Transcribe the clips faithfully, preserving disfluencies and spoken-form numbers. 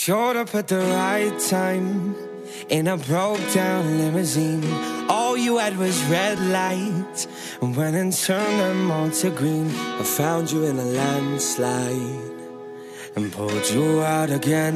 Showed up at the right time in a broke down limousine. All you had was red lights, and went and turned them all to green. I found you in a landslide and pulled you out again.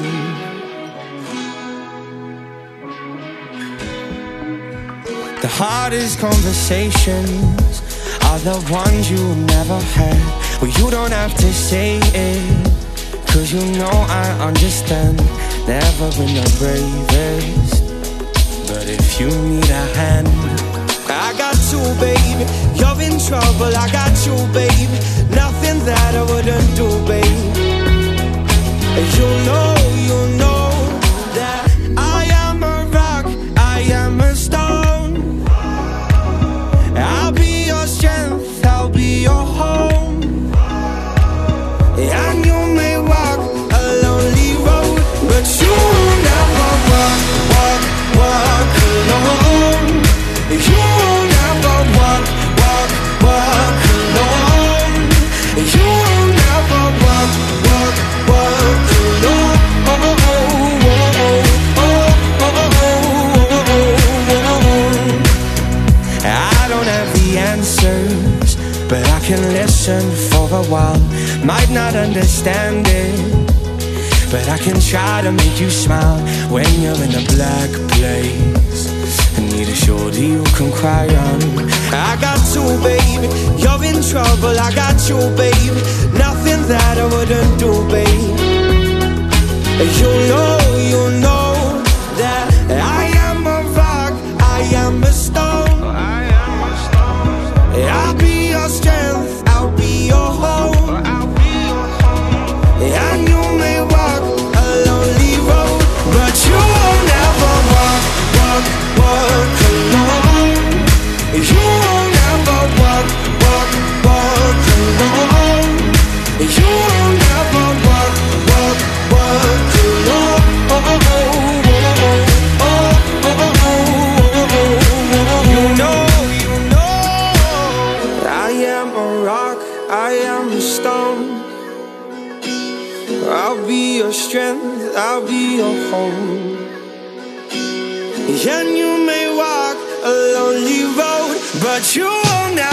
The hardest conversations are the ones you never had. Well, you don't have to say it, 'cause you know I understand. Never been the bravest, but if you need a hand, I got you, baby. You're in trouble, I got you, baby. Nothing that I wouldn't do, baby. You know, you know that I am a rock, I am a stone. I'll be your strength, I'll be your home. And you may walk a lonely road, but you will never walk, walk, walk alone. You will never walk, walk, walk alone. You will never walk, walk, walk alone. Oh, oh, oh, oh, oh, oh, oh. I don't have the answers, but I can listen for a while. Might not understand it, but I can try to make you smile. When you're in a black place and need a shoulder you can cry on. I got you, baby. You're in trouble, I got you, baby. Nothing that I wouldn't do, baby. You know, you know that I am a rock, I am a stone. I'll be your strength, I'll be your home. And you may walk a lonely road, but you will never walk, walk, walk alone. You will never walk, walk, walk alone. You will never walk, walk, walk alone. Oh, oh, oh, oh, oh, oh, oh, oh. You know, you know, I am a rock, I am a stone. I'll be your strength, I'll be your home. And you may walk a lonely road, but you will never